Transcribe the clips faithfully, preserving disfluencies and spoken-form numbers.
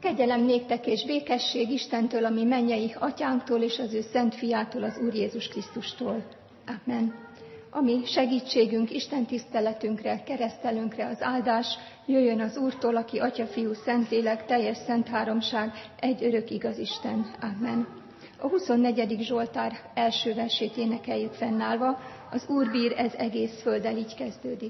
Kegyelem néktek és békesség Istentől, ami mennyei atyánktól és az ő szent fiától, az Úr Jézus Krisztustól. Amen. Ami segítségünk, Isten tiszteletünkre, keresztelünkre az áldás jöjjön az Úrtól, aki Atya, Fiú, Szentlélek, teljes szent háromság, egy örök igaz Isten. Amen. A huszonnegyedik Zsoltár első versét énekeljük fennállva. Az Úr bír, ez egész földdel, így kezdődik.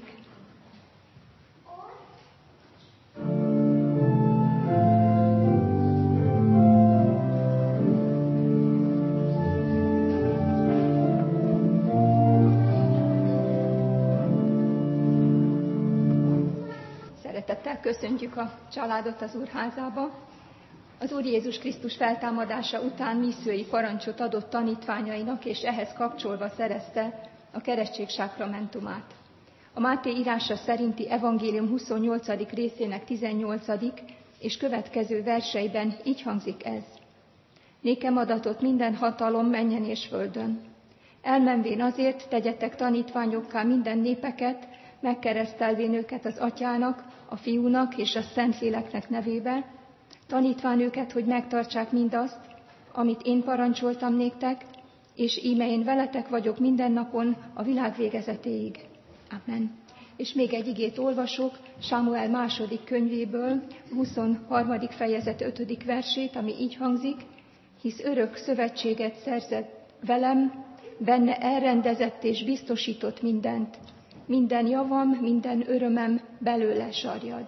Szeretettel köszöntjük a családot az Úrházába. Az Úr Jézus Krisztus feltámadása után misszői parancsot adott tanítványainak, és ehhez kapcsolva szerezte a keresztség sákramentumát. A Máté írása szerinti evangélium huszonnyolcadik részének tizennyolcadik és következő verseiben így hangzik ez. Nékem adatott minden hatalom mennyen és földön. Elmenvén azért tegyetek tanítványokká minden népeket, megkeresztelvén őket az Atyának, a Fiúnak és a Szentléleknek nevébe, tanítván őket, hogy megtartsák mindazt, amit én parancsoltam néktek, és íme én veletek vagyok minden napon a világ végezetéig. Amen. És még egy igét olvasok, Sámuel második könyvéből, huszonharmadik fejezet ötödik versét, ami így hangzik, hisz örök szövetséget szerzett velem, benne elrendezett és biztosított mindent, minden javam, minden örömem belőle sarjad.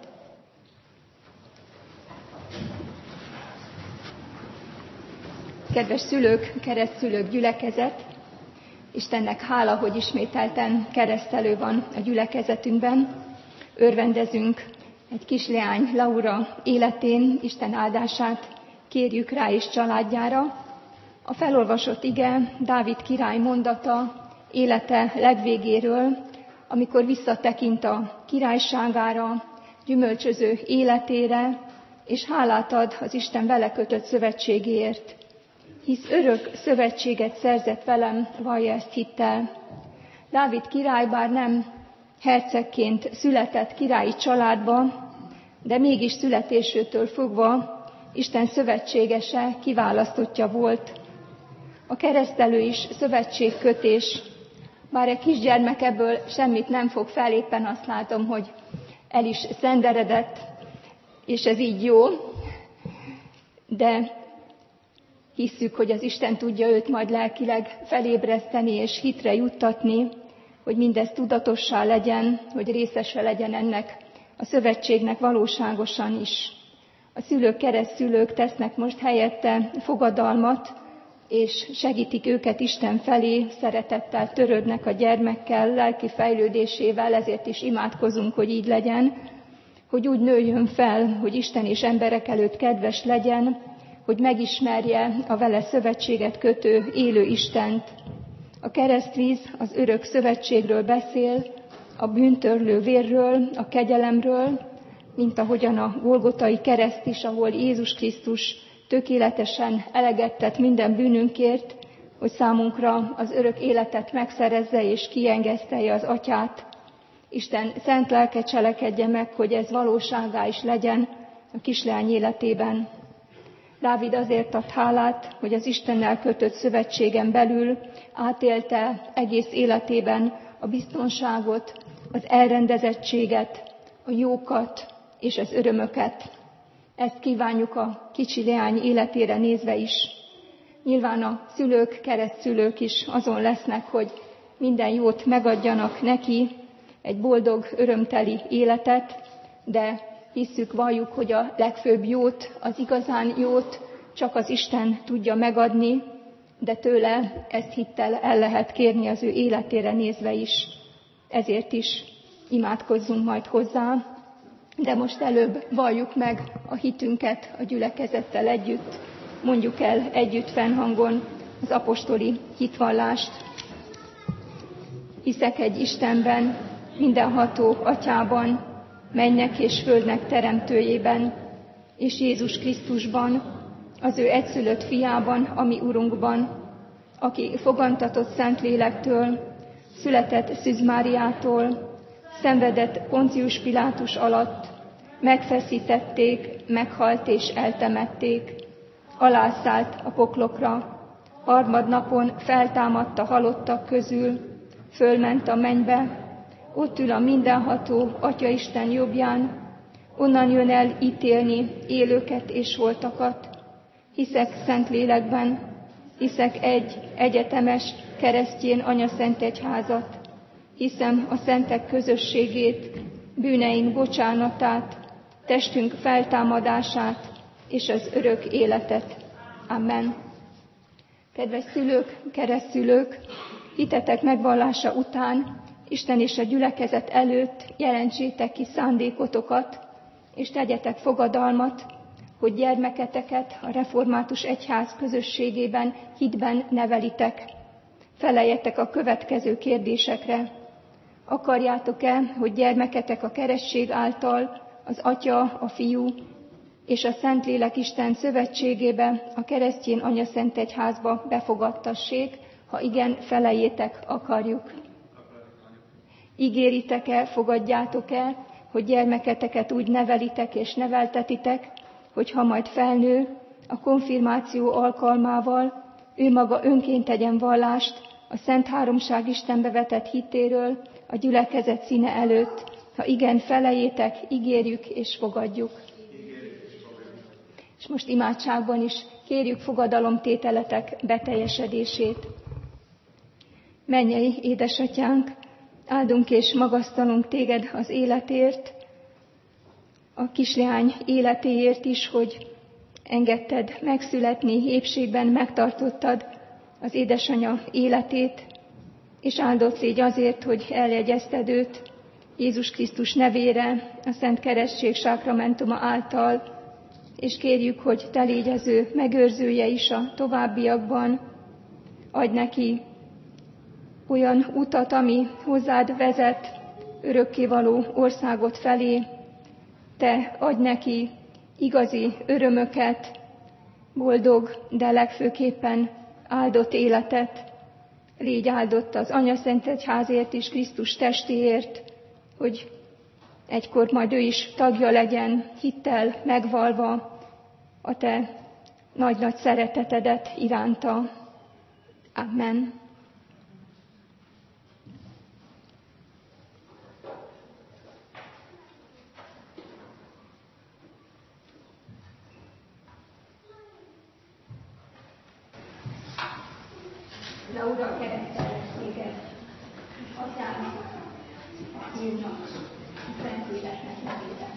Kedves szülők, keresztszülők, gyülekezet, Istennek hála, hogy ismételten keresztelő van a gyülekezetünkben. Örvendezünk egy kisleány, Laura életén, Isten áldását kérjük rá és családjára. A felolvasott ige Dávid király mondata élete legvégéről, amikor visszatekint a királyságára, gyümölcsöző életére, és hálát ad az Isten vele kötött szövetségéért. Hisz örök szövetséget szerzett velem, vallja ezt hittel. Dávid király bár nem hercegként született királyi családba, de mégis születésőtől fogva Isten szövetségese, kiválasztottja volt. A keresztelő is szövetségkötés. Bár egy kisgyermek ebből semmit nem fog fel, éppen azt látom, hogy el is szenderedett, és ez így jó, de hisszük, hogy az Isten tudja őt majd lelkileg felébreszteni és hitre juttatni, hogy mindez tudatossá legyen, hogy részese legyen ennek a szövetségnek valóságosan is. A szülők, keresztszülők tesznek most helyette fogadalmat, és segítik őket Isten felé, szeretettel törődnek a gyermekkel, lelki fejlődésével, ezért is imádkozunk, hogy így legyen, hogy úgy nőjön fel, hogy Isten és emberek előtt kedves legyen, hogy megismerje a vele szövetséget kötő élő Istent. A keresztvíz az örök szövetségről beszél, a bűntörlő vérről, a kegyelemről, mint ahogyan a Golgotai kereszt is, ahol Jézus Krisztus tökéletesen eleget tett minden bűnünkért, hogy számunkra az örök életet megszerezze és kiengesztelje az Atyát. Isten szent lelke cselekedje meg, hogy ez valóságá is legyen a kisleány életében. Dávid azért ad hálát, hogy az Istennel kötött szövetségen belül átélte egész életében a biztonságot, az elrendezettséget, a jókat és az örömöket. Ezt kívánjuk a kicsi leány életére nézve is. Nyilván a szülők, keresztszülők is azon lesznek, hogy minden jót megadjanak neki, egy boldog, örömteli életet, de hisszük, valljuk, hogy a legfőbb jót, az igazán jót csak az Isten tudja megadni, de tőle ezt hittel el lehet kérni az ő életére nézve is. Ezért is imádkozzunk majd hozzá, de most előbb valljuk meg a hitünket a gyülekezettel együtt, mondjuk el együtt fennhangon az apostoli hitvallást. Hiszek egy Istenben, mindenható Atyában, mennek és földnek teremtőjében, és Jézus Krisztusban, az ő egyszülött fiában, ami Urunkban, aki fogantatott Szentlélektől, született Szűz Máriától, szenvedett Poncius Pilátus alatt, megfeszítették, meghalt és eltemették, alászállt a poklokra, harmadnapon feltámadt a halottak közül, fölment a mennybe, ott ül a mindenható Atyaisten jobbján, onnan jön el ítélni élőket és holtakat. Hiszek Szentlélekben, hiszek egy egyetemes keresztjén anyaszentegyházat, hiszem a szentek közösségét, bűneink bocsánatát, testünk feltámadását és az örök életet. Amen. Kedves szülők, keresztszülők, hitetek megvallása után Isten és a gyülekezet előtt jelentsétek ki szándékotokat, és tegyetek fogadalmat, hogy gyermeketeket a református egyház közösségében, hitben nevelitek. Feleljetek a következő kérdésekre. Akarjátok-e, hogy gyermeketek a keresztség által az Atya, a Fiú és a Szentlélek Isten szövetségébe, a keresztjén anyaszentegyházba befogadtassék? Ha igen, felejétek, akarjuk. Ígéritek-e, fogadjátok-e, hogy gyermeketeket úgy nevelitek és neveltetitek, hogy ha majd felnő, a konfirmáció alkalmával ő maga önként tegyen vallást a Szent Háromság Istenbe vetett hittéről a gyülekezet színe előtt? Ha igen, felejétek, ígérjük és fogadjuk. És most imádságban is kérjük fogadalomtételetek beteljesedését. Mennyei édesatyánk, áldunk és magasztalunk téged az életért, a kisleány életéért is, hogy engedted megszületni, épségben megtartottad az édesanya életét, és áldott légy azért, hogy eljegyezted őt Jézus Krisztus nevére, a Szent Keresztség sákramentuma által, és kérjük, hogy te légy az ő megőrzője is a továbbiakban. Adj neki olyan utat, ami hozzád vezet, örökkévaló országot felé. Te adj neki igazi örömöket, boldog, de legfőképpen áldott életet. Légy áldott az Anyaszentegyházért is, Krisztus testéért, hogy egykor majd ő is tagja legyen, hittel megvalva a te nagy-nagy szeretetedet iránta. Amen. De Ura, keresztelek téged, Atyának, a Fiúnak, a Szentléleknek nevében.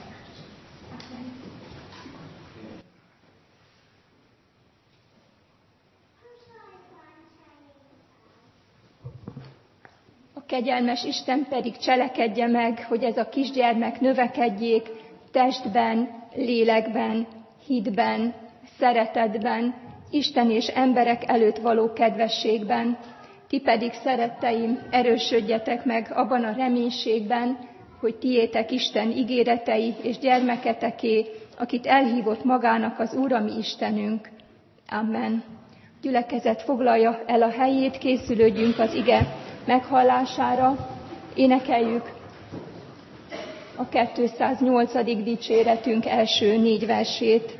A kegyelmes Isten pedig cselekedje meg, hogy ez a kisgyermek növekedjék testben, lélekben, hitben, szeretetben, Isten és emberek előtt való kedvességben. Ti pedig, szeretteim, erősödjetek meg abban a reménységben, hogy tiétek Isten ígéretei és gyermeketeké, akit elhívott magának az Úr, a mi Istenünk. Amen. Gyülekezet foglalja el a helyét, készülődjünk az ige meghallására. Énekeljük a kétszáznyolcadik dicséretünk első négy versét.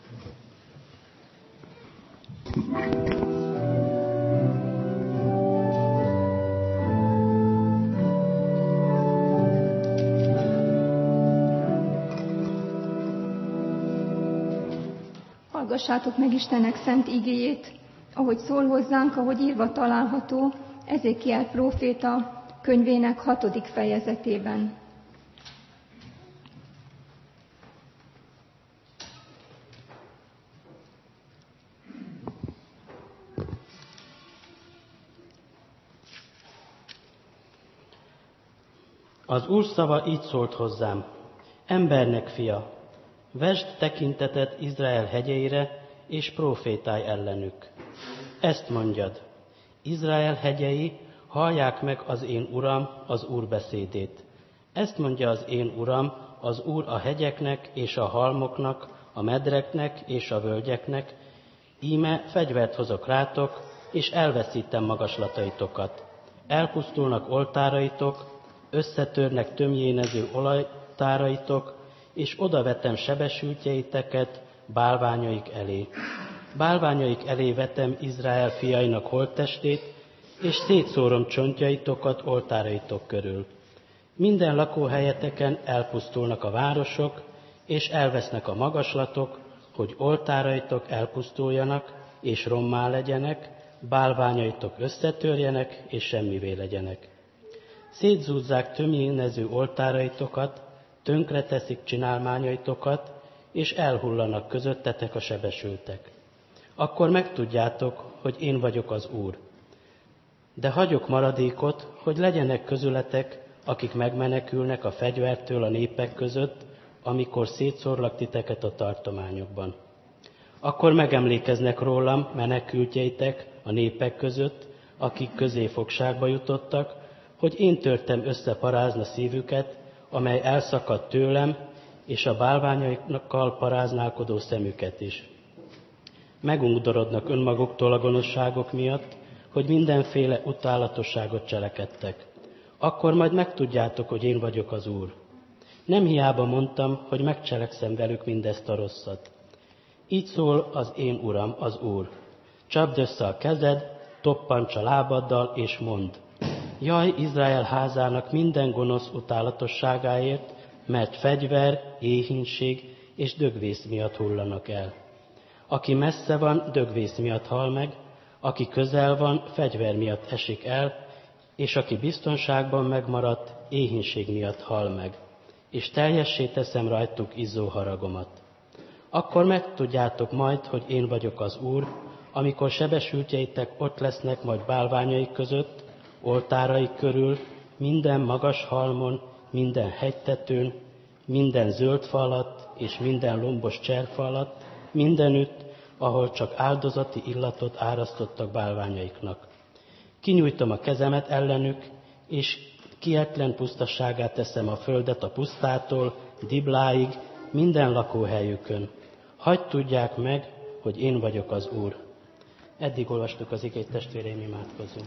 Hallgassátok meg Istennek szent igéjét, ahogy szól hozzánk, ahogy írva található Ezékiel próféta könyvének hatodik fejezetében. Az Úr szava így szólt hozzám: embernek fia, vesd tekintetet Izrael hegyeire, és prófétálj ellenük. Ezt mondjad: Izrael hegyei, hallják meg az én Uram, az Úr beszédét. Ezt mondja az én Uram, az Úr a hegyeknek és a halmoknak, a medreknek és a völgyeknek: íme fegyvert hozok rátok, és elveszítem magaslataitokat. Elpusztulnak oltáraitok, összetörnek tömjénező olajtáraitok, és odavetem sebesültjeiteket bálványaik elé. Bálványaik elé vetem Izrael fiainak holttestét, és szétszórom csontjaitokat oltáraitok körül. Minden lakóhelyeteken elpusztulnak a városok, és elvesznek a magaslatok, hogy oltáraitok elpusztuljanak, és rommá legyenek, bálványaitok összetörjenek, és semmivé legyenek. Szétzúzzák tömjénező oltáraitokat, tönkreteszik csinálmányaitokat, és elhullanak közöttetek a sebesültek. Akkor megtudjátok, hogy én vagyok az Úr. De hagyok maradékot, hogy legyenek közületek, akik megmenekülnek a fegyvertől a népek között, amikor szétszórlak titeket a tartományokban. Akkor megemlékeznek rólam menekültjeitek a népek között, akik közéfogságba jutottak, hogy én törtem össze parázna szívüket, amely elszakadt tőlem, és a bálványokkal paráználkodó szemüket is. Megundorodnak önmaguktól a gonoszságok miatt, hogy mindenféle utálatosságot cselekedtek. Akkor majd megtudjátok, hogy én vagyok az Úr. Nem hiába mondtam, hogy megcselekszem velük mindezt a rosszat. Így szól az én Uram, az Úr. Csapd össze a kezed, toppancs a lábaddal, és mondd: Jaj, Izrael házának minden gonosz utálatosságáért, mert fegyver, éhínség és dögvész miatt hullanak el. Aki messze van, dögvész miatt hal meg, aki közel van, fegyver miatt esik el, és aki biztonságban megmaradt, éhínség miatt hal meg. És teljessé teszem rajtuk izzó haragomat. Akkor megtudjátok majd, hogy én vagyok az Úr, amikor sebesültjeitek ott lesznek majd bálványaik között, oltáraik körül, minden magas halmon, minden hegytetőn, minden zöld fa alatt és minden lombos cserfa alatt, mindenütt, ahol csak áldozati illatot árasztottak bálványaiknak. Kinyújtom a kezemet ellenük, és kietlen pusztaságát teszem a földet a pusztától Dibláig, minden lakóhelyükön. Hadd tudják meg, hogy én vagyok az Úr. Eddig olvastuk az igét, testvéreim, imádkozzunk.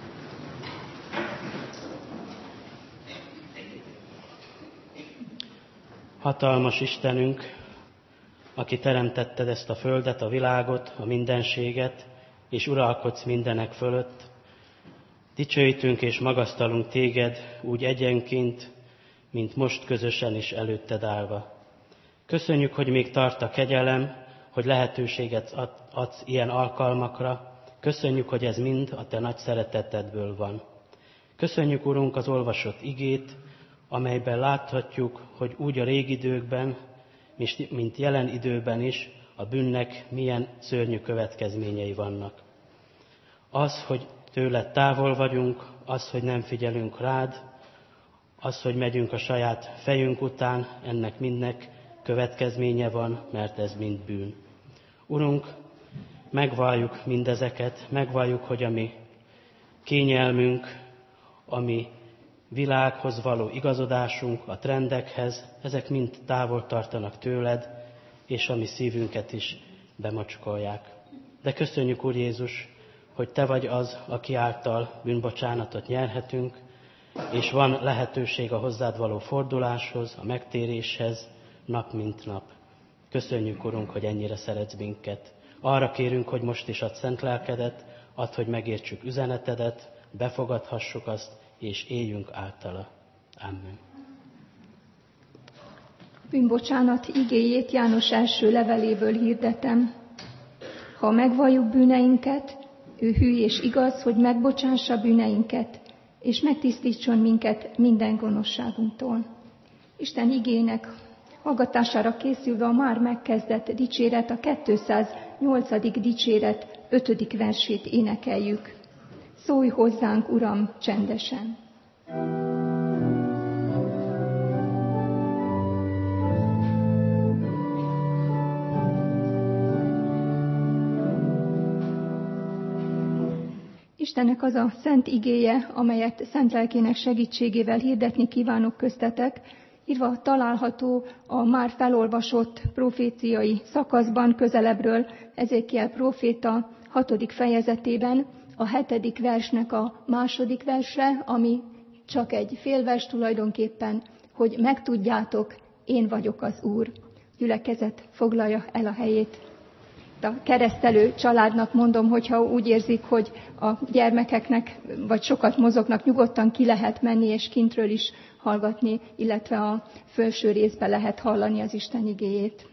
Hatalmas Istenünk, aki teremtetted ezt a földet, a világot, a mindenséget, és uralkodsz mindenek fölött, dicsőítünk és magasztalunk téged úgy egyenként, mint most közösen is előtted állva. Köszönjük, hogy még tart a kegyelem, hogy lehetőséget adsz ilyen alkalmakra. Köszönjük, hogy ez mind a te nagy szeretetedből van. Köszönjük, Urunk, az olvasott igét, amelyben láthatjuk, hogy úgy a régi időkben, mint jelen időben is a bűnnek milyen szörnyű következményei vannak. Az, hogy tőled távol vagyunk, az, hogy nem figyelünk rád, az, hogy megyünk a saját fejünk után, ennek mindnek következménye van, mert ez mind bűn. Urunk, megvalljuk mindezeket, megvalljuk, hogy a mi kényelmünk, a mi világhoz való igazodásunk, a trendekhez, ezek mind távol tartanak tőled, és a mi szívünket is bemacskolják. De köszönjük, Úr Jézus, hogy te vagy az, aki által bűnbocsánatot nyerhetünk, és van lehetőség a hozzád való forduláshoz, a megtéréshez, nap mint nap. Köszönjük, Urunk, hogy ennyire szeretsz minket. Arra kérünk, hogy most is add szent lelkedet, add, hogy megértsük üzenetedet, befogadhassuk azt, és éljünk általa. Amen. Bűnbocsánat igéjét János első leveléből hirdetem. Ha megvalljuk bűneinket, ő hű és igaz, hogy megbocsássa bűneinket, és megtisztítson minket minden gonoszságunktól. Isten igének hallgatására készülve a már megkezdett dicséret, a kétszáznyolcadik dicséret ötödik versét énekeljük. Szólj hozzánk, Uram, csendesen! Istennek az a szent igéje, amelyet szent lelkének segítségével hirdetni kívánok köztetek, írva található a már felolvasott proféciai szakaszban közelebbről, Ezékiel próféta hatodik fejezetében, a hetedik versnek a második verse, ami csak egy félvers tulajdonképpen, hogy megtudjátok, én vagyok az Úr. Gyülekezet foglalja el a helyét. A keresztelő családnak mondom, hogyha úgy érzik, hogy a gyermekeknek, vagy sokat mozognak, nyugodtan ki lehet menni, és kintről is hallgatni, illetve a felső részben lehet hallani az Isten igéjét.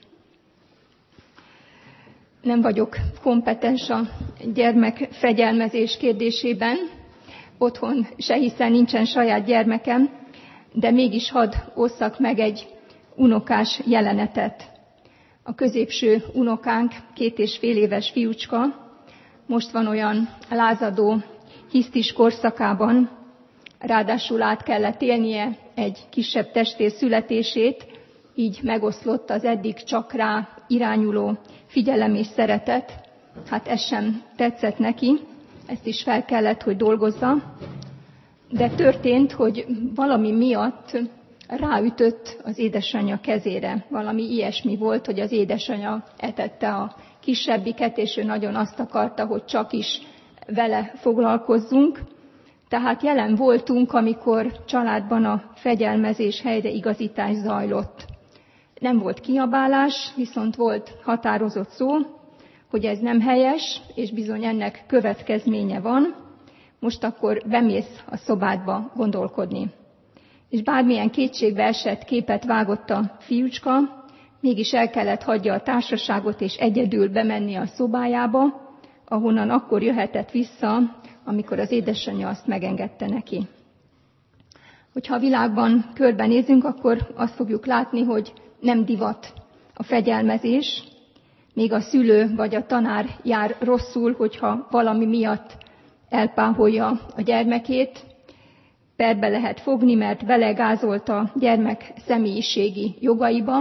Nem vagyok kompetens a gyermek fegyelmezés kérdésében, otthon se, hiszen nincsen saját gyermekem, de mégis hadd osszak meg egy unokás jelenetet. A középső unokánk, két és fél éves fiúcska, most van olyan lázadó, hisztis korszakában, ráadásul át kellett élnie egy kisebb testvér születését, így megoszlott az eddig csak rá irányuló figyelem és szeretet. Hát ez sem tetszett neki, ezt is fel kellett, hogy dolgozza. De történt, hogy valami miatt ráütött az édesanyja kezére. Valami ilyesmi volt, hogy az édesanyja etette a kisebbiket, és ő nagyon azt akarta, hogy csak is vele foglalkozzunk. Tehát jelen voltunk, amikor családban a fegyelmezés, helyreigazítás zajlott. Nem volt kiabálás, viszont volt határozott szó, hogy ez nem helyes, és bizony ennek következménye van. Most akkor bemész a szobádba gondolkodni. És bármilyen kétségbe esett képet vágott a fiúcska, mégis el kellett hagyja a társaságot, és egyedül bemenni a szobájába, ahonnan akkor jöhetett vissza, amikor az édesanyja azt megengedte neki. Hogyha a világban körbenézünk, akkor azt fogjuk látni, hogy nem divat a fegyelmezés, még a szülő vagy a tanár jár rosszul, hogyha valami miatt elpáholja a gyermekét. Perbe lehet fogni, mert belegázolt a gyermek személyiségi jogaiba.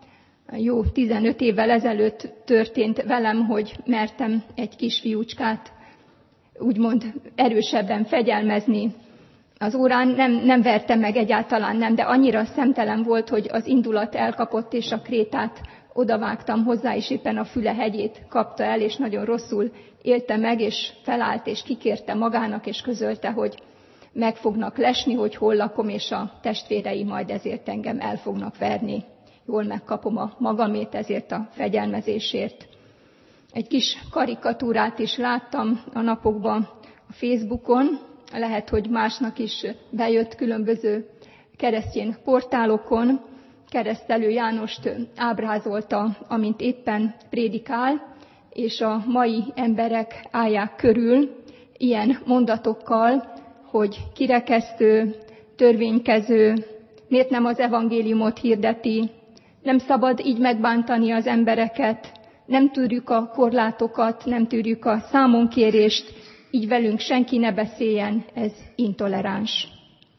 Jó tizenöt évvel ezelőtt történt velem, hogy mertem egy kisfiúcskát úgymond erősebben fegyelmezni az órán. Nem, nem vertem meg, egyáltalán nem, de annyira szemtelen volt, hogy az indulat elkapott, és a krétát odavágtam hozzá, és éppen a füle hegyét kapta el, és nagyon rosszul élte meg, és felállt, és kikérte magának, és közölte, hogy meg fognak lesni, hogy hol lakom, és a testvérei majd ezért engem el fognak verni. Jól megkapom a magamét ezért a fegyelmezésért. Egy kis karikatúrát is láttam a napokban a Facebookon, lehet, hogy másnak is bejött különböző keresztény portálokon. Keresztelő Jánost ábrázolta, amint éppen prédikál, és a mai emberek állják körül ilyen mondatokkal, hogy kirekesztő, törvénykező, miért nem az evangéliumot hirdeti, nem szabad így megbántani az embereket, nem tűrjük a korlátokat, nem tűrjük a számonkérést, így velünk senki ne beszéljen, ez intoleráns.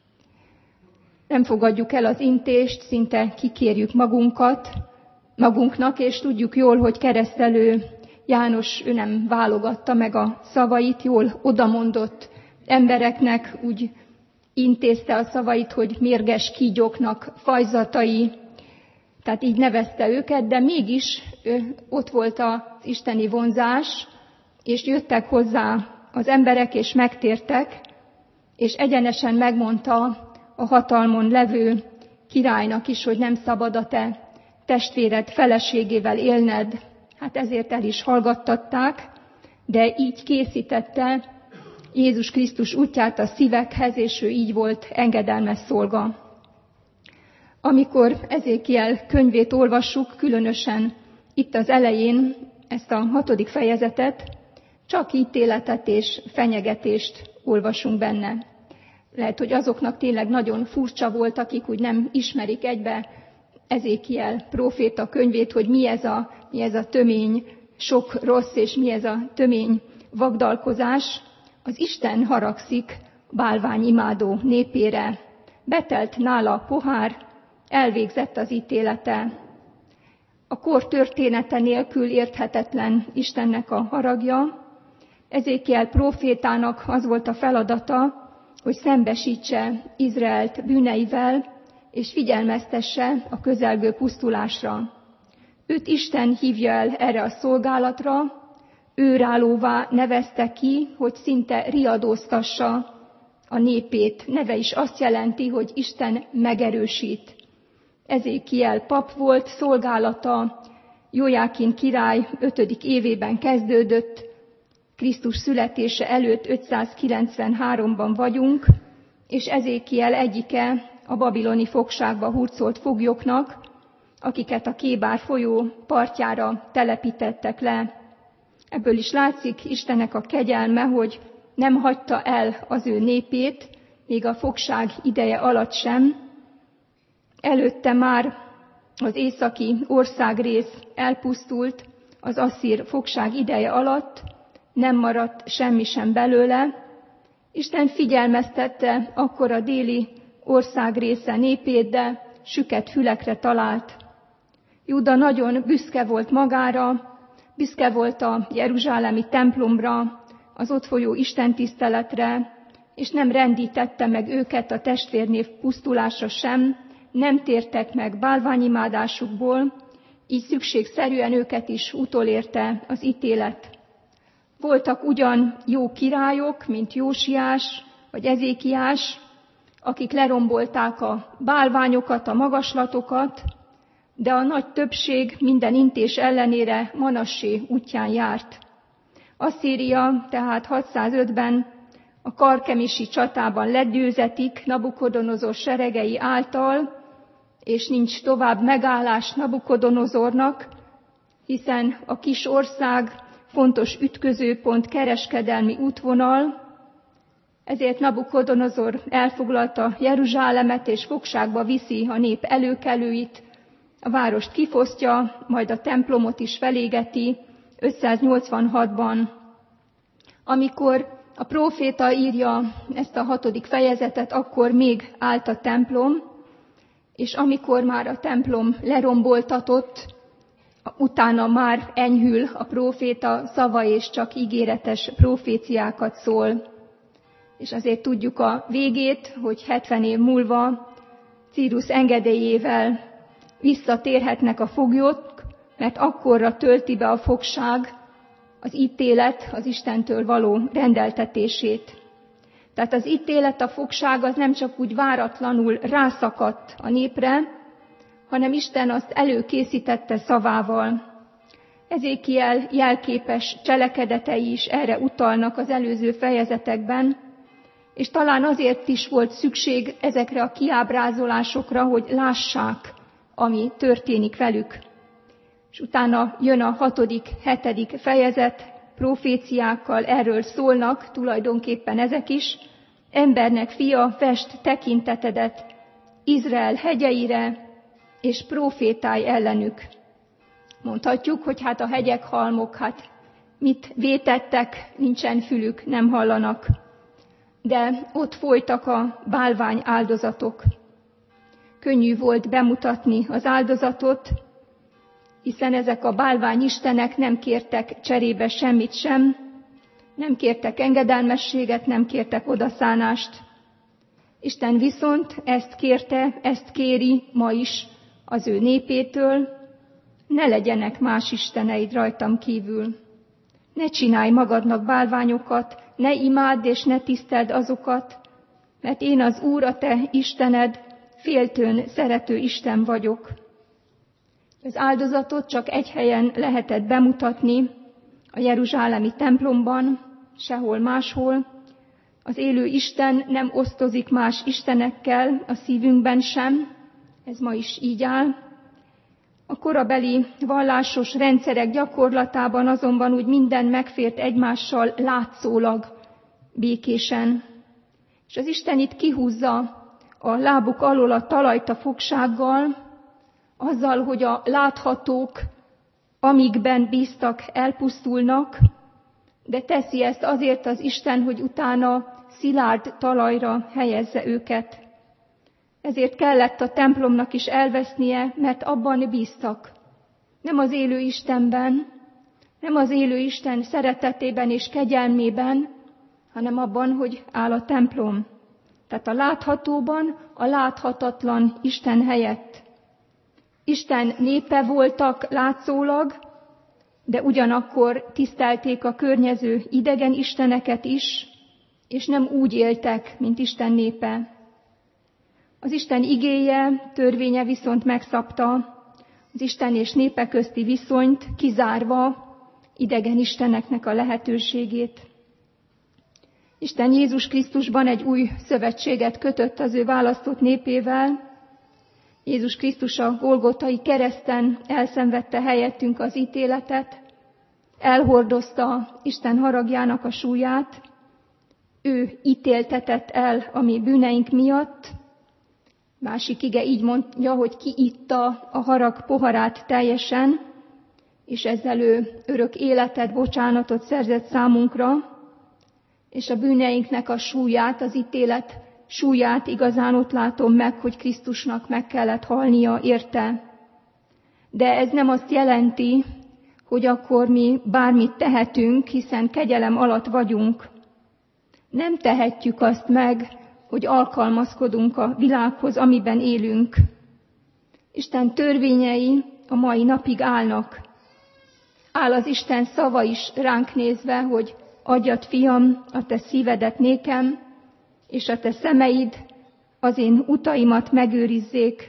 Nem fogadjuk el az intést, szinte kikérjük magunkat, magunknak, és tudjuk jól, hogy keresztelő János, ő nem válogatta meg a szavait, jól odamondott embereknek, úgy intézte a szavait, hogy mérges kígyóknak fajzatai, tehát így nevezte őket, de mégis ott volt az isteni vonzás, és jöttek hozzá az emberek, és megtértek, és egyenesen megmondta a hatalmon levő királynak is, hogy nem szabad a te testvéred feleségével élned. Hát ezért el is hallgattatták, de így készítette Jézus Krisztus útját a szívekhez, és ő így volt engedelmes szolga. Amikor Ezékiel könyvét olvassuk, különösen itt az elején ezt a hatodik fejezetet, csak ítéletet és fenyegetést olvasunk benne. Lehet, hogy azoknak tényleg nagyon furcsa volt, akik úgy nem ismerik egybe Ezékiel próféta könyvét, hogy mi ez a, mi ez a tömény sok rossz, és mi ez a tömény vagdalkozás. Az Isten haragszik bálványimádó népére. Betelt nála a pohár, elvégzett az ítélete. A kor története nélkül érthetetlen Istennek a haragja. Ezékiel prófétának az volt a feladata, hogy szembesítse Izraelt bűneivel, és figyelmeztesse a közelgő pusztulásra. Őt Isten hívja el erre a szolgálatra, őrállóvá nevezte ki, hogy szinte riadóztassa a népét. Neve is azt jelenti, hogy Isten megerősít. Ezékiel pap volt, szolgálata Jójákin király ötödik évében kezdődött, Krisztus születése előtt ötszázkilencvenháromban vagyunk, és Ezékiel egyike a babiloni fogságba hurcolt foglyoknak, akiket a Kébár folyó partjára telepítettek le. Ebből is látszik Istennek a kegyelme, hogy nem hagyta el az ő népét, még a fogság ideje alatt sem. Előtte már az északi országrész elpusztult az asszír fogság ideje alatt, nem maradt semmi sem belőle. Isten figyelmeztette akkor a déli országrésze népét, de süket fülekre talált. Júda nagyon büszke volt magára, büszke volt a jeruzsálemi templomra, az ott folyó istentiszteletre, és nem rendítette meg őket a testvérnév pusztulása sem, nem tértek meg bálványimádásukból, így szükségszerűen őket is utolérte az ítélet. Voltak ugyan jó királyok, mint Jósiás vagy Ezékiás, akik lerombolták a bálványokat, a magaslatokat, de a nagy többség minden intés ellenére Manassé útján járt. Asszíria tehát hatszázötben a karkemisi csatában legyőzetik Nabukodonozor seregei által, és nincs tovább megállás Nabukodonozornak, hiszen a kis ország fontos ütközőpont, kereskedelmi útvonal, ezért Nabukodonozor elfoglalta Jeruzsálemet, és fogságba viszi a nép előkelőit, a várost kifosztja, majd a templomot is felégeti ötszáznyolcvanhatban. Amikor a próféta írja ezt a hatodik fejezetet, akkor még állt a templom, és amikor már a templom leromboltatott, utána már enyhül a próféta szava, és csak ígéretes proféciákat szól. És azért tudjuk a végét, hogy hetven év múlva Círusz engedélyével visszatérhetnek a foglyok, mert akkorra tölti be a fogság az ítélet az Istentől való rendeltetését. Tehát az ítélet, a fogság az nem csak úgy váratlanul rászakadt a népre, hanem Isten azt előkészítette szavával. Ezékiel jelképes cselekedetei is erre utalnak az előző fejezetekben, és talán azért is volt szükség ezekre a kiábrázolásokra, hogy lássák, ami történik velük. És utána jön a hatodik, hetedik fejezet, proféciákkal erről szólnak, tulajdonképpen ezek is. Embernek fia, vesd tekintetedet Izrael hegyeire, és profétálj ellenük. Mondhatjuk, hogy hát a hegyek, halmok, hát mit vétettek, nincsen fülük, nem hallanak. De ott folytak a bálvány áldozatok. Könnyű volt bemutatni az áldozatot, hiszen ezek a bálványistenek nem kértek cserébe semmit sem, nem kértek engedelmességet, nem kértek odaszánást. Isten viszont ezt kérte, ezt kéri ma is az ő népétől, ne legyenek más isteneid rajtam kívül. Ne csinálj magadnak bálványokat, ne imádd és ne tiszteld azokat, mert én az Úr, a te Istened, féltőn szerető Isten vagyok. Az áldozatot csak egy helyen lehetett bemutatni, a jeruzsálemi templomban, sehol máshol. Az élő Isten nem osztozik más istenekkel a szívünkben sem, ez ma is így áll. A korabeli vallásos rendszerek gyakorlatában azonban úgy minden megfért egymással látszólag, békésen. És az Isten itt kihúzza a lábuk alól a talajt a fogsággal, azzal, hogy a láthatók, amikben bíztak, elpusztulnak, de teszi ezt azért az Isten, hogy utána szilárd talajra helyezze őket. Ezért kellett a templomnak is elvesznie, mert abban bíztak. Nem az élő Istenben, nem az élő Isten szeretetében és kegyelmében, hanem abban, hogy áll a templom. Tehát a láthatóban a láthatatlan Isten helyett. Isten népe voltak látszólag, de ugyanakkor tisztelték a környező idegen isteneket is, és nem úgy éltek, mint Isten népe. Az Isten igéje, törvénye viszont megszabta az Isten és népe közti viszonyt, kizárva idegen isteneknek a lehetőségét. Isten Jézus Krisztusban egy új szövetséget kötött az ő választott népével. Jézus Krisztus a Golgotai kereszten elszenvedte helyettünk az ítéletet, elhordozta Isten haragjának a súlyát, ő ítéltetett el a mi bűneink miatt. Másik ige így mondja, hogy ki itta a harag poharát teljesen, és ezzel ő örök életet, bocsánatot szerzett számunkra, és a bűneinknek a súlyát, az ítélet súlyát igazán ott látom meg, hogy Krisztusnak meg kellett halnia érte. De ez nem azt jelenti, hogy akkor mi bármit tehetünk, hiszen kegyelem alatt vagyunk. Nem tehetjük azt meg, hogy alkalmazkodunk a világhoz, amiben élünk. Isten törvényei a mai napig állnak. Áll az Isten szava is ránk nézve, hogy adjad, fiam, a te szívedet nékem, és a te szemeid az én utaimat megőrizzék.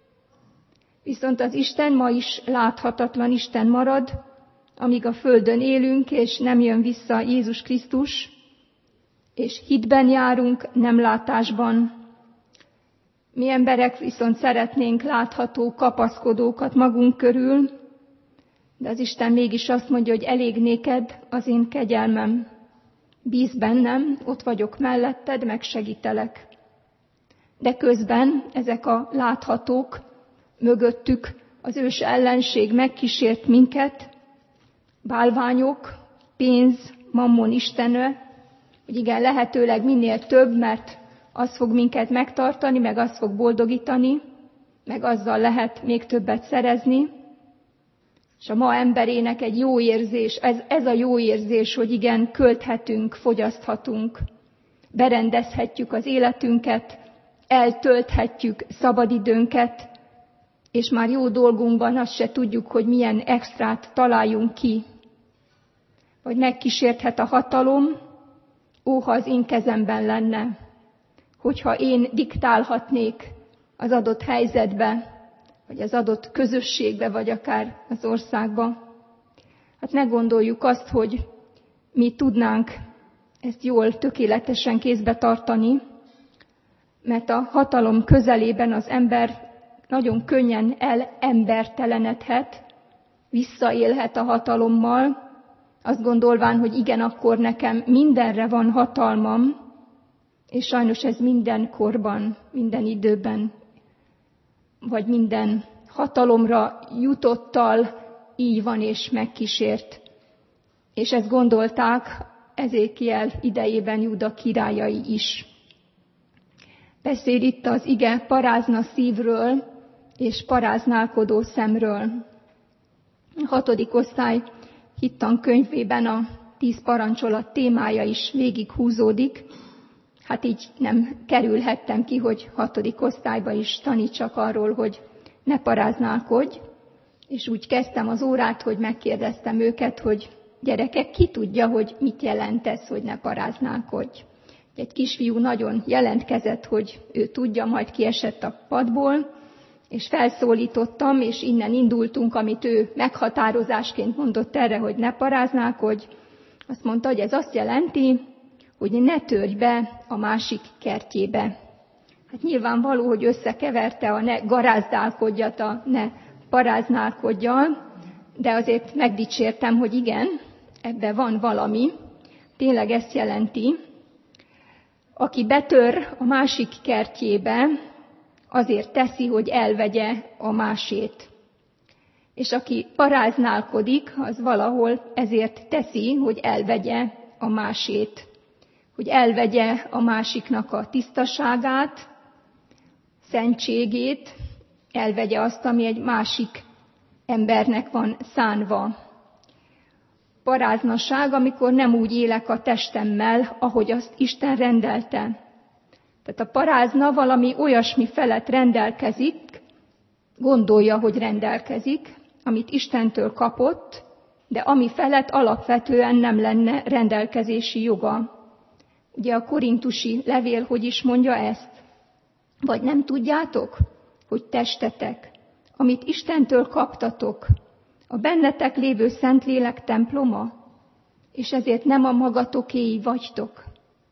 Viszont az Isten ma is láthatatlan Isten marad, amíg a földön élünk, és nem jön vissza Jézus Krisztus, és hitben járunk, nem látásban. Mi emberek viszont szeretnénk látható kapaszkodókat magunk körül, de az Isten mégis azt mondja, hogy elég néked az én kegyelmem. Bízz bennem, ott vagyok melletted, megsegítelek. De közben ezek a láthatók, mögöttük az ős ellenség megkísért minket, bálványok, pénz, mammon istene, hogy igen, lehetőleg minél több, mert az fog minket megtartani, meg az fog boldogítani, meg azzal lehet még többet szerezni. És a ma emberének egy jó érzés, ez, ez a jó érzés, hogy igen, költhetünk, fogyaszthatunk, berendezhetjük az életünket, eltölthetjük szabadidőnket, és már jó dolgunkban azt se tudjuk, hogy milyen extrát találjunk ki. Vagy megkísérthet a hatalom, ó, ha az én kezemben lenne, hogyha én diktálhatnék az adott helyzetbe, vagy az adott közösségbe, vagy akár az országba. Hát ne gondoljuk azt, hogy mi tudnánk ezt jól, tökéletesen kézbe tartani, mert a hatalom közelében az ember nagyon könnyen elembertelenedhet, visszaélhet a hatalommal, azt gondolván, hogy igen, akkor nekem mindenre van hatalmam, és sajnos ez minden korban, minden időben, vagy minden hatalomra jutottal így van és megkísért. És ezt gondolták Ezékiel idejében Júda királyai is. Beszél itt az ige parázna szívről és paráználkodó szemről. A hatodik osztály hittan könyvében a tíz parancsolat témája is végig húzódik. Hát így nem kerülhettem ki, hogy hatodik osztályba is tanítsak arról, hogy ne paráználkodj. És úgy kezdtem az órát, hogy megkérdeztem őket, hogy gyerekek, ki tudja, hogy mit jelent ez, hogy ne paráználkodj. Egy kisfiú nagyon jelentkezett, hogy ő tudja, majd kiesett a padból, és felszólítottam, és innen indultunk, amit ő meghatározásként mondott erre, hogy ne paráználkodj. Azt mondta, hogy ez azt jelenti, hogy ne törj be a másik kertjébe. Hát nyilvánvaló, hogy összekeverte a ne garázdálkodjat a ne paráználkodjal, de azért megdicsértem, hogy igen, ebben van valami. Tényleg ezt jelenti. Aki betör a másik kertjébe, azért teszi, hogy elvegye a másét. És aki paráználkodik, az valahol ezért teszi, hogy elvegye a másét. Hogy elvegye a másiknak a tisztaságát, szentségét, elvegye azt, ami egy másik embernek van szánva. Paráznaság, amikor nem úgy élek a testemmel, ahogy azt Isten rendelte. Tehát a parázna valami olyasmi felett rendelkezik, gondolja, hogy rendelkezik, amit Istentől kapott, de ami felett alapvetően nem lenne rendelkezési joga. Ugye a korintusi levél hogy is mondja ezt? Vagy nem tudjátok, hogy testetek, amit Istentől kaptatok, a bennetek lévő Szentlélek temploma, és ezért nem a magatokéi vagytok.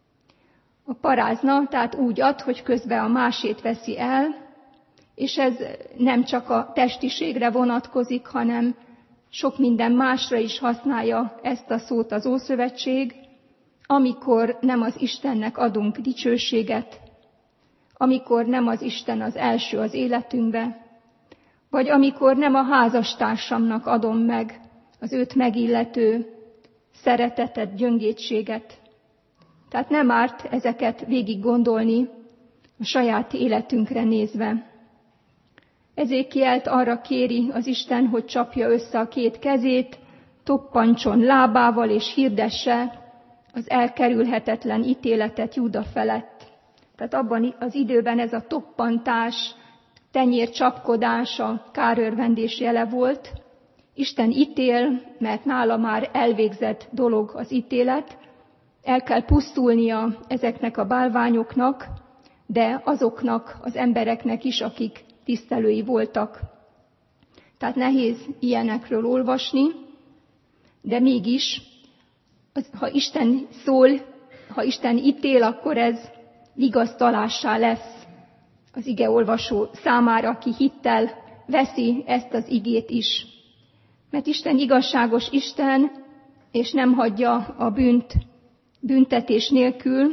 A parázna tehát úgy ad, hogy közben a másét veszi el, és ez nem csak a testiségre vonatkozik, hanem sok minden másra is használja ezt a szót az Ószövetség, amikor nem az Istennek adunk dicsőséget, amikor nem az Isten az első az életünkbe, vagy amikor nem a házastársamnak adom meg az őt megillető szeretetet, gyöngétséget. Tehát nem árt ezeket végig gondolni a saját életünkre nézve. Ezékielt arra kéri az Isten, hogy csapja össze a két kezét, toppancson lábával és hirdesse az elkerülhetetlen ítéletet Júda felett. Tehát abban az időben ez a toppantás, tenyércsapkodás a kárörvendés jele volt. Isten ítél, mert nála már elvégzett dolog az ítélet, el kell pusztulnia ezeknek a bálványoknak, de azoknak az embereknek is, akik tisztelői voltak. Tehát nehéz ilyenekről olvasni, de mégis, ha Isten szól, ha Isten ítél, akkor ez vigasztalássá lesz az igeolvasó számára, aki hittel veszi ezt az igét is. Mert Isten igazságos Isten, és nem hagyja a bűnt büntetés nélkül,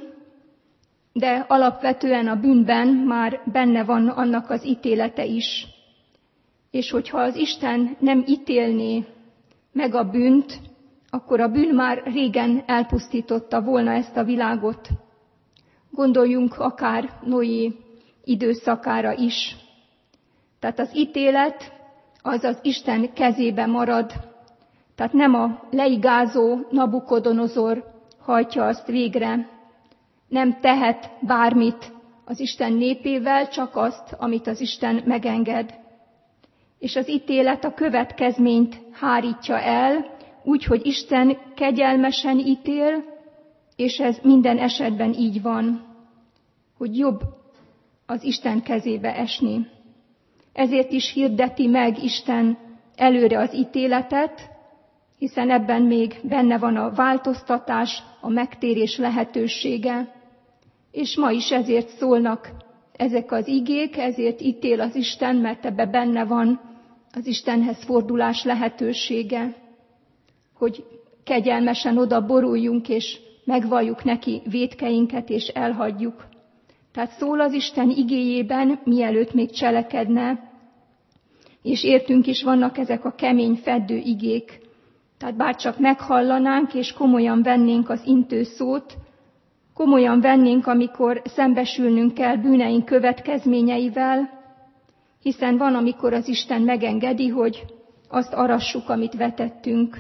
de alapvetően a bűnben már benne van annak az ítélete is. És hogyha az Isten nem ítélné meg a bűnt, akkor a bűn már régen elpusztította volna ezt a világot. Gondoljunk akár Noé időszakára is. Tehát az ítélet az az Isten kezébe marad. Tehát nem a leigázó Nabukodonozor hajtja azt végre. Nem tehet bármit az Isten népével, csak azt, amit az Isten megenged. És az ítélet a következményt hárítja el, úgy, hogy Isten kegyelmesen ítél, és ez minden esetben így van, hogy jobb az Isten kezébe esni. Ezért is hirdeti meg Isten előre az ítéletet, hiszen ebben még benne van a változtatás, a megtérés lehetősége, és ma is ezért szólnak ezek az igék, ezért ítél az Isten, mert ebbe benne van az Istenhez fordulás lehetősége, hogy kegyelmesen oda boruljunk, és megvalljuk neki vétkeinket, és elhagyjuk. Tehát szól az Isten igéjében, mielőtt még cselekedne, és értünk is vannak ezek a kemény, feddő igék. Tehát bárcsak meghallanánk, és komolyan vennénk az intő szót, komolyan vennénk, amikor szembesülnünk kell bűneink következményeivel, hiszen van, amikor az Isten megengedi, hogy azt arassuk, amit vetettünk.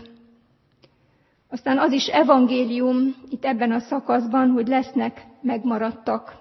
Aztán az is evangélium itt ebben a szakaszban, hogy lesznek megmaradtak.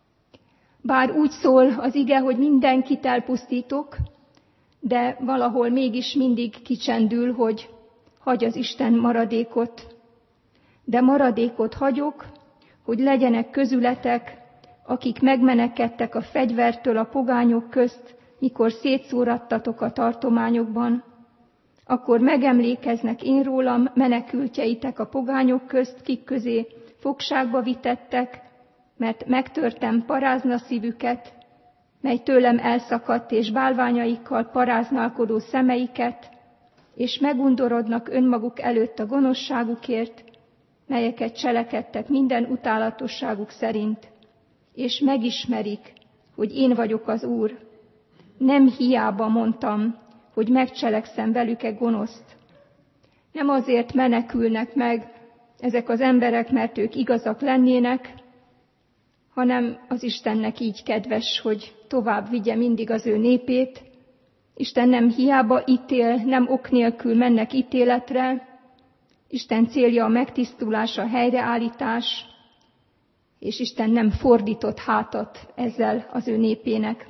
Bár úgy szól az ige, hogy mindenkit elpusztítok, de valahol mégis mindig kicsendül, hogy hagy az Isten maradékot. De maradékot hagyok, hogy legyenek közületek, akik megmenekedtek a fegyvertől a pogányok közt, mikor szétszórattatok a tartományokban. Akkor megemlékeznek én rólam, menekültjeitek a pogányok közt, kik közé fogságba vitettek, mert megtörtem parázna szívüket, mely tőlem elszakadt, és bálványaikkal paráználkodó szemeiket, és megundorodnak önmaguk előtt a gonoszságukért, melyeket cselekedtek minden utálatosságuk szerint, és megismerik, hogy én vagyok az Úr. Nem hiába mondtam, hogy megcselekszem velük-e gonoszt. Nem azért menekülnek meg ezek az emberek, mert ők igazak lennének, hanem az Istennek így kedves, hogy tovább vigye mindig az ő népét. Isten nem hiába ítél, nem ok nélkül mennek ítéletre. Isten célja a megtisztulás, a helyreállítás, és Isten nem fordított hátat ezzel az ő népének.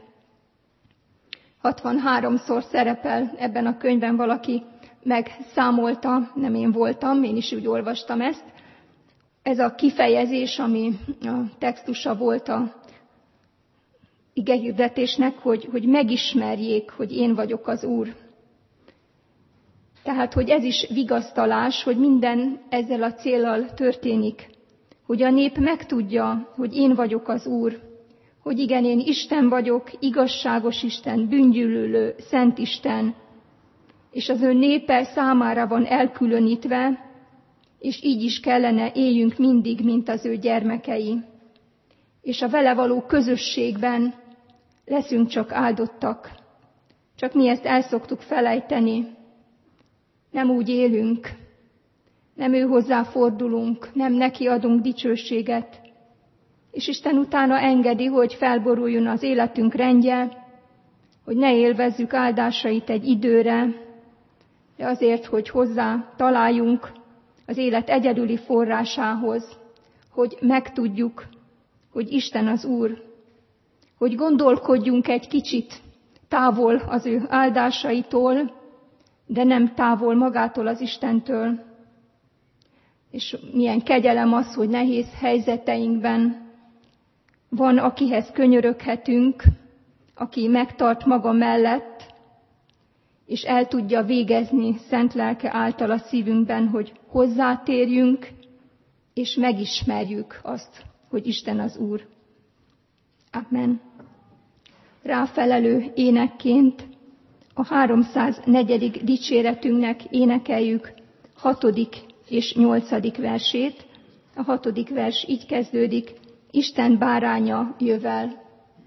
hatvanháromszor szerepel ebben a könyvben, valaki megszámolta, nem én voltam, én is úgy olvastam ezt. Ez a kifejezés, ami a textusa volt a igehirdetésnek, hogy, hogy megismerjék, hogy én vagyok az Úr. Tehát, hogy ez is vigasztalás, hogy minden ezzel a céllal történik. Hogy a nép megtudja, hogy én vagyok az Úr. Hogy igen, én Isten vagyok, igazságos Isten, bűngyűlölő, szent Isten. És az ő népe számára van elkülönítve, és így is kellene éljünk mindig, mint az ő gyermekei. És a vele való közösségben leszünk csak áldottak. Csak mi ezt el szoktuk felejteni. Nem úgy élünk, nem ő hozzá fordulunk, nem neki adunk dicsőséget. És Isten utána engedi, hogy felboruljon az életünk rendje, hogy ne élvezzük áldásait egy időre, de azért, hogy hozzá találjunk az élet egyedüli forrásához, hogy megtudjuk, hogy Isten az Úr, hogy gondolkodjunk egy kicsit távol az ő áldásaitól, de nem távol magától az Istentől. És milyen kegyelem az, hogy nehéz helyzeteinkben van, akihez könyöröghetünk, aki megtart maga mellett, és el tudja végezni szent lelke által a szívünkben, hogy hozzátérjünk, és megismerjük azt, hogy Isten az Úr. Amen. Ráfelelő énekként a háromszáznegyedik dicséretünknek énekeljük hatodik és nyolcadik versét. A hatodik vers így kezdődik: Isten báránya jövel.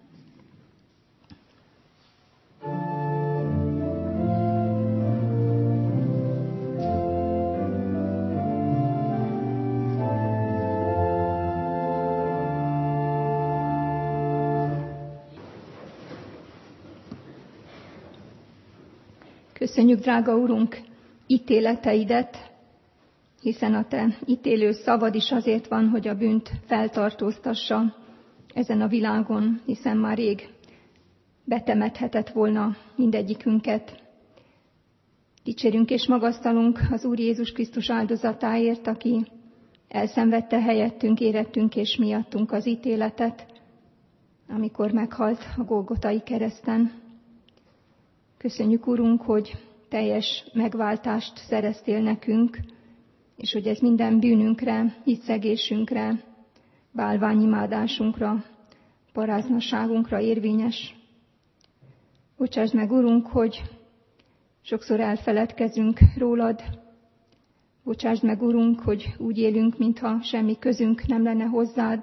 Köszönjük, drága Urunk, ítéleteidet, hiszen a te ítélő szavad is azért van, hogy a bűnt feltartóztassa ezen a világon, hiszen már rég betemethetett volna mindegyikünket. Dicsérünk és magasztalunk az Úr Jézus Krisztus áldozatáért, aki elszenvedte helyettünk, érettünk és miattunk az ítéletet, amikor meghalt a Golgotai kereszten. Köszönjük, Urunk, hogy teljes megváltást szereztél nekünk, és hogy ez minden bűnünkre, hitszegésünkre, bálványimádásunkra, paráznaságunkra érvényes. Bocsásd meg, Urunk, hogy sokszor elfeledkezünk rólad. Bocsásd meg, Urunk, hogy úgy élünk, mintha semmi közünk nem lenne hozzád.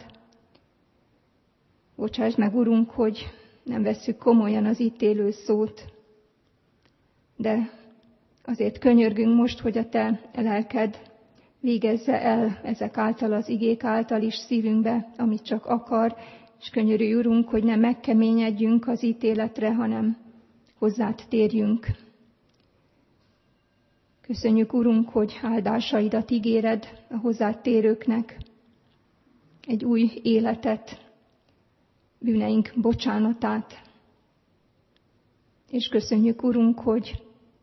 Bocsásd meg, Urunk, hogy nem vesszük komolyan az ítélő szót, de azért könyörgünk most, hogy a te lelked végezze el ezek által, az igék által is szívünkbe, amit csak akar, és könyörülj, Urunk, hogy nem megkeményedjünk az ítéletre, hanem hozzád térjünk. Köszönjük, Urunk, hogy áldásaidat ígéred a hozzád térőknek, egy új életet, bűneink bocsánatát. És köszönjük, Urunk, hogy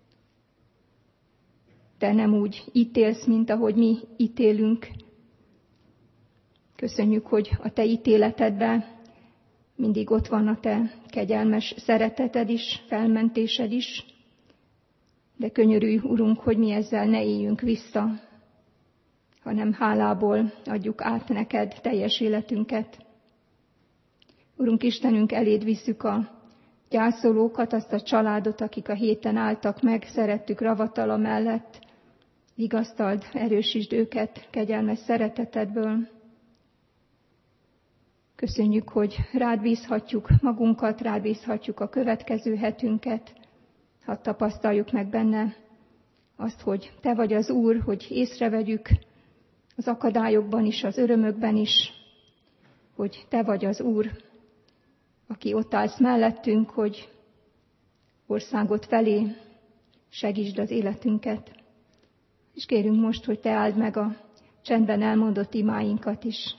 te nem úgy ítélsz, mint ahogy mi ítélünk. Köszönjük, hogy a te ítéletedben mindig ott van a te kegyelmes szereteted is, felmentésed is, de könyörülj, Urunk, hogy mi ezzel ne éljünk vissza, hanem hálából adjuk át neked teljes életünket. Urunk Istenünk, eléd visszük a gyászolókat, azt a családot, akik a héten álltak meg, szerettük ravatala mellett. Vigasztald, erősítsd őket kegyelmes szeretetedből. Köszönjük, hogy rád bízhatjuk magunkat, rád bízhatjuk a következő hetünket. Hadd tapasztaljuk meg benne azt, hogy te vagy az Úr, hogy észrevegyük az akadályokban is, az örömökben is, hogy te vagy az Úr, aki ott állsz mellettünk, hogy országot felé segítsd az életünket. És kérünk most, hogy te áld meg a csendben elmondott imáinkat is.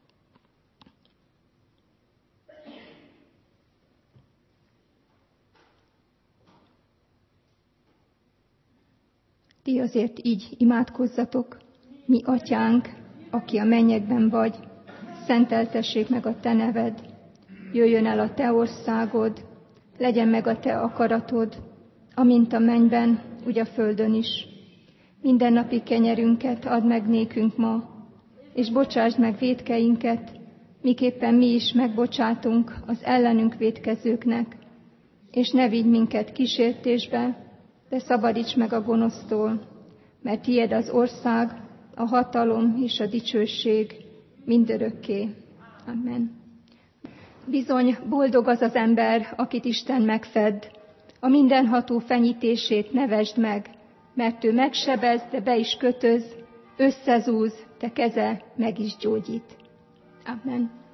Ti azért így imádkozzatok: mi atyánk, aki a mennyekben vagy, szenteltessék meg a te neved, jöjjön el a te országod, legyen meg a te akaratod, amint a mennyben, úgy a földön is. Mindennapi kenyerünket add meg nékünk ma, és bocsásd meg vétkeinket, miképpen mi is megbocsátunk az ellenünk vétkezőknek, és ne vigy minket kísértésbe, de szabadíts meg a gonosztól, mert tiéd az ország, a hatalom és a dicsőség mindörökké. Amen. Bizony boldog az az ember, akit Isten megfed. A mindenható fenyítését nevesd meg, mert ő megsebez, de be is kötöz, összezúz, de keze meg is gyógyít. Amen.